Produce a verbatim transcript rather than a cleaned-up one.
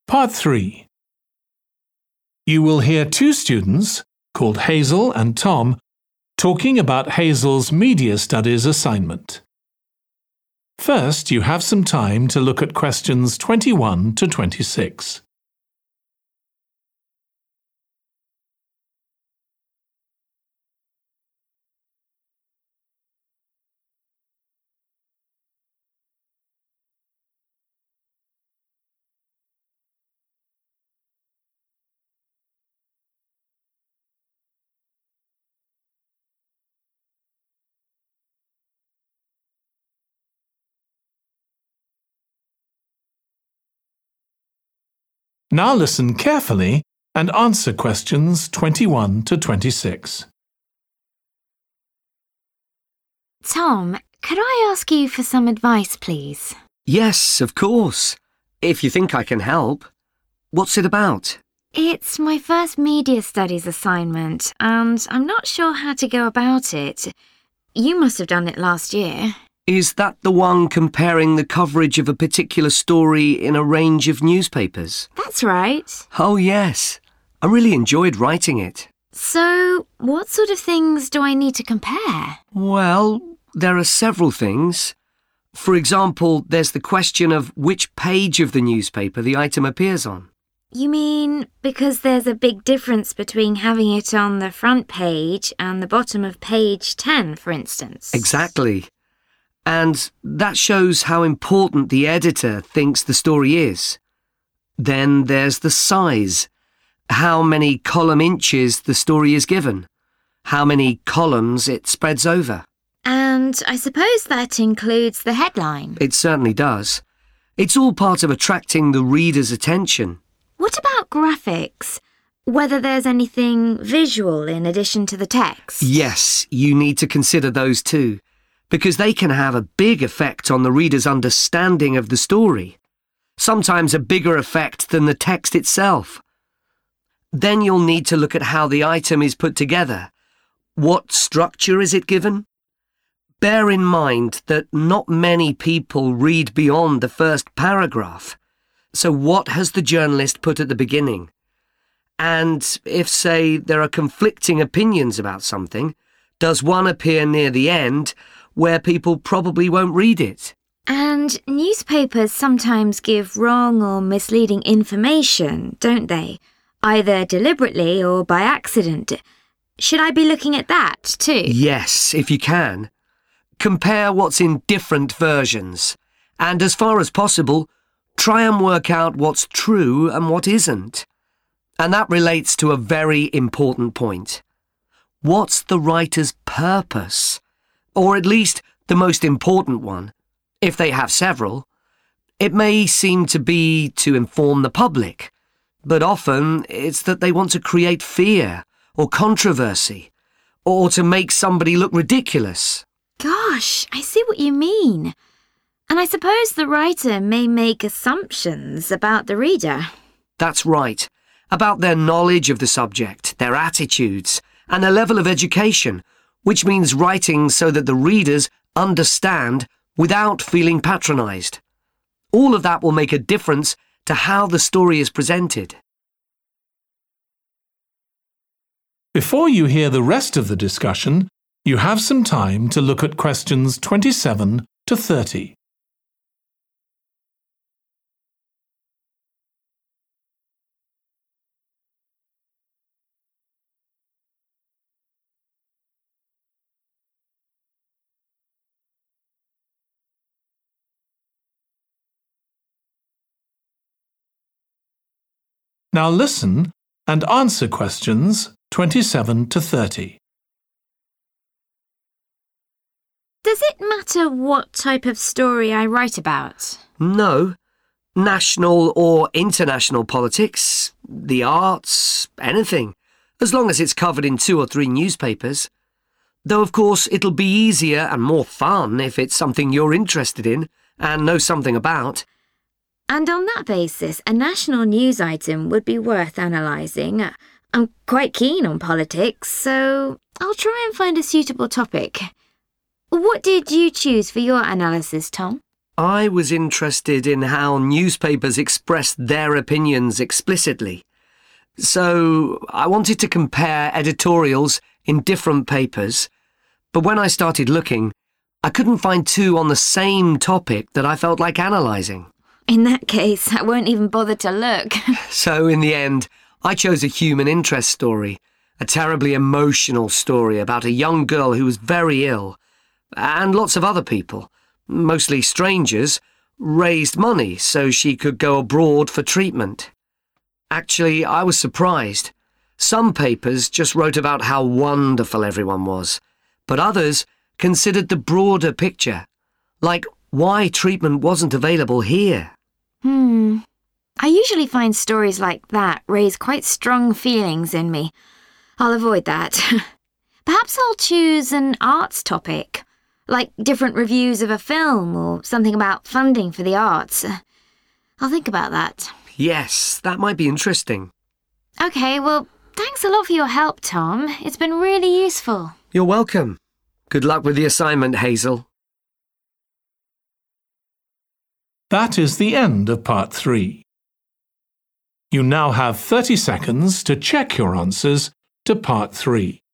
Part three. You will hear two students, called Hazel and Tom, talking about Hazel's Media Studies assignment. First, you have some time to look at questions twenty-one to twenty-six. Now listen carefully and answer questions twenty-one to twenty-six. Tom, could I ask you for some advice, please? Yes, of course. If you think I can help. What's it about? It's my first media studies assignment, and I'm not sure how to go about it. You must have done it last year. Is that the one comparing the coverage of a particular story in a range of newspapers? That's right. Oh, yes. I really enjoyed writing it. So, what sort of things do I need to compare? Well, there are several things. For example, there's the question of which page of the newspaper the item appears on. You mean because there's a big difference between having it on the front page and the bottom of page ten, for instance? Exactly. And that shows how important the editor thinks the story is. Then there's the size, how many column inches the story is given, how many columns it spreads over. And I suppose that includes the headline. It certainly does. It's all part of attracting the reader's attention. What about graphics? Whether there's anything visual in addition to the text? Yes, you need to consider those too, because they can have a big effect on the reader's understanding of the story, sometimes a bigger effect than the text itself. Then you'll need to look at how the item is put together. What structure is it given? Bear in mind that not many people read beyond the first paragraph. So what has the journalist put at the beginning? And if, say, there are conflicting opinions about something, does one appear near the end where people probably won't read it? And newspapers sometimes give wrong or misleading information, don't they? Either deliberately or by accident. Should I be looking at that too? Yes, if you can. Compare what's in different versions. And as far as possible, try and work out what's true and what isn't. And that relates to a very important point. What's the writer's purpose? Or at least the most important one, if they have several. It may seem to be to inform the public, but often it's that they want to create fear or controversy, or to make somebody look ridiculous. Gosh, I see what you mean. And I suppose the writer may make assumptions about the reader. That's right, about their knowledge of the subject, their attitudes, and their level of education, which means writing so that the readers understand without feeling patronised. All of that will make a difference to how the story is presented. Before you hear the rest of the discussion, you have some time to look at questions twenty-seven to thirty. Now listen and answer questions twenty-seven to thirty. Does it matter what type of story I write about? No. National or international politics, the arts, anything, as long as it's covered in two or three newspapers. Though, of course, it'll be easier and more fun if it's something you're interested in and know something about. And on that basis, a national news item would be worth analysing. I'm quite keen on politics, so I'll try and find a suitable topic. What did you choose for your analysis, Tom? I was interested in how newspapers expressed their opinions explicitly. So I wanted to compare editorials in different papers, but when I started looking, I couldn't find two on the same topic that I felt like analysing. In that case, I won't even bother to look. So in the end, I chose a human interest story, a terribly emotional story about a young girl who was very ill, and lots of other people, mostly strangers, raised money so she could go abroad for treatment. Actually, I was surprised. Some papers just wrote about how wonderful everyone was, but others considered the broader picture, like why treatment wasn't available here. Hmm. I usually find stories like that raise quite strong feelings in me. I'll avoid that. Perhaps I'll choose an arts topic, like different reviews of a film or something about funding for the arts. I'll think about that. Yes, that might be interesting. Okay, well, thanks a lot for your help, Tom. It's been really useful. You're welcome. Good luck with the assignment, Hazel. That is the end of part three. You now have thirty seconds to check your answers to part three.